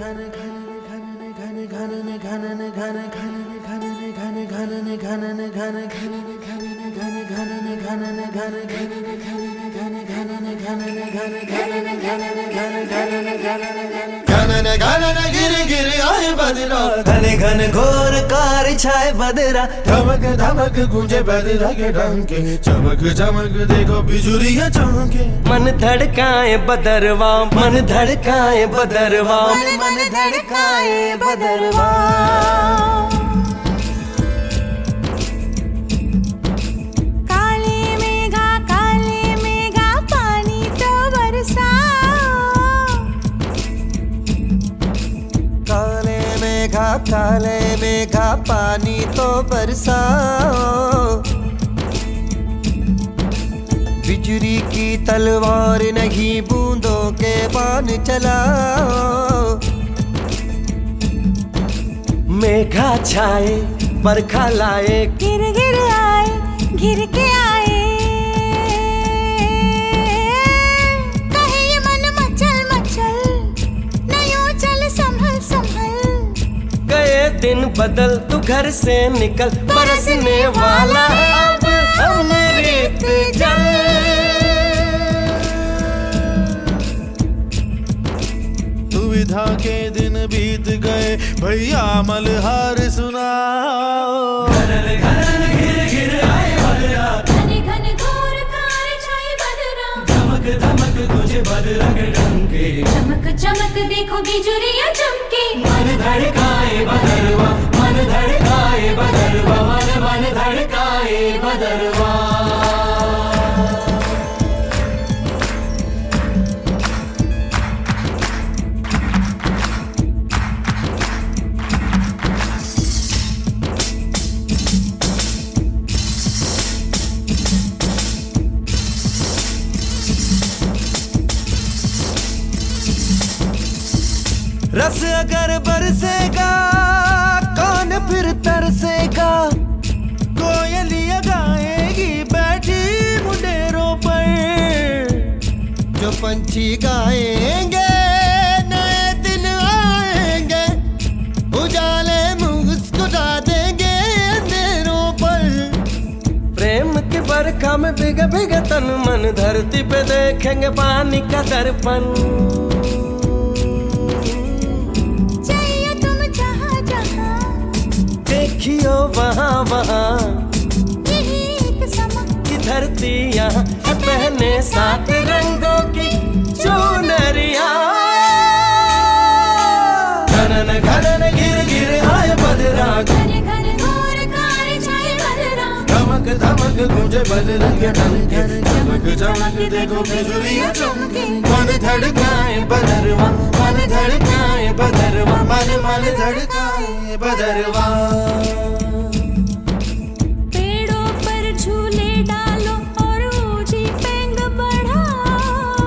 घने घन घोर कार छाए बदरा, धमक धमक गूंजे बदरा के डंके, चमक चमक देखो बिजुलियां चमके। मन धड़काए बदरवा, मन धड़काए बदरवा, मन धड़काए बदरवा। काले मेघा पानी तो बरसाओ। काले मेघा पानी तो बरसाओ। बिजली की तलवार नहीं बूंदों के बाण चलाओ। मेघा छाए बरखा लाए, गिर गिर आए घिर के आए। कहे ये मन मचल मचल, नयो चल संभल संभल। गए दिन बदल तू घर से निकल, बरसने वाला अब अमृत जल। दुविधा के दिन बीत गए भैया मलहार सुनाओ। घन घिर घिर आए बदरा, घने घन घोर कार छाए बदरा। धमक धमक तुझे बदरा के डंके, चमक चमक देखो बिजुलियां चमके। मन धड़काए बदरवा, मन धड़काए बदरवा, मन धड़काए बदरवा। रस अगर बरसेगा कौन फिर तरसेगा। कोयलियां गाएगी बैठी मुंडेरों पर, जो पंछी गाएंगे नए दिन आएंगे। उजाले मुस्कुरा देंगे अंधेरों पर। प्रेम की बरखा में भीगे भीगे तन मन, धरती पे देखेंगे पानी का दर्पण। देखियो वहाँ वहाँ एक समा की धरती यहाँ है, पहने सात रंगों की चुनरिया। घनन घनन गिर गिर आए बदरा, घने घन घोर कार छाए बदरा। धमक धमक गूंजे बदरा के डंके, चमक चमक देखो बिजुलियां चमके। मन धड़काए बदरवा, मन धड़काए बदरवा, मन धड़काए बदरवा। पेड़ों पर झूले डालो और ऊंची पेंग बढ़ाओ।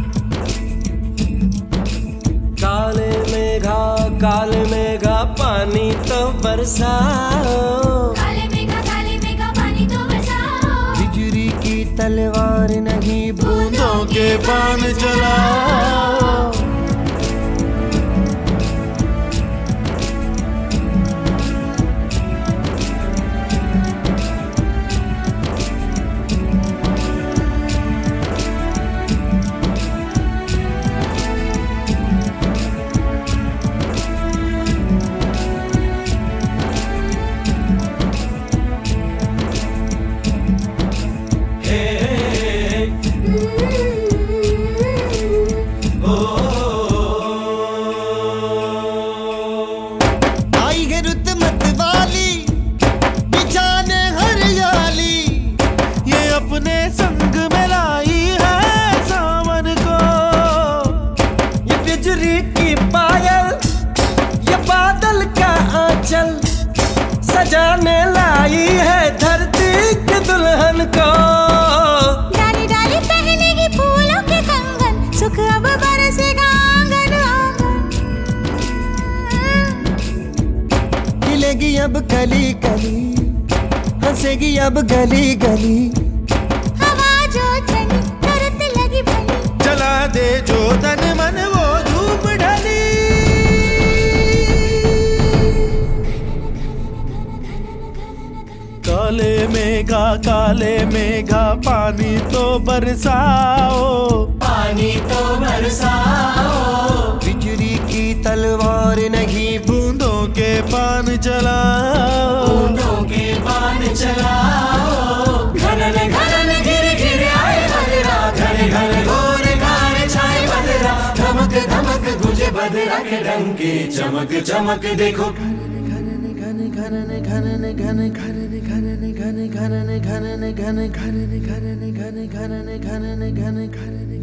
काले मेघा पानी तो बरसाओ। काले मेघा पानी तो बरसाओ। बिजली की तलवार नहीं बूंदों के बाण चलाओ। अपने संग में लाई है सावन को। ये बिजली की पायल, ये बादल का आंचल, सजाने लाई है धरती के दुल्हन को। डाली डाली पहनेगी फूलों के कंगन, सुख अब बरसेगा आंगन आंगन। खिलेगी अब कली कली, हंसेगी अब गली गली। लगी भली, जला दे जो तन मन वो धूप ढली। काले मेघा पानी तो बरसाओ, पानी तो बरसाओ। बिजली की तलवार नहीं बूंदों के पान चलाओ, बूंदों के पान चलाओ। घनन घनन घिर घिर आए बदरा, घने घने घोर घारे छाए बदरा। धमक धमक गुंजे बदरा के डंके, चमक चमक देखो घन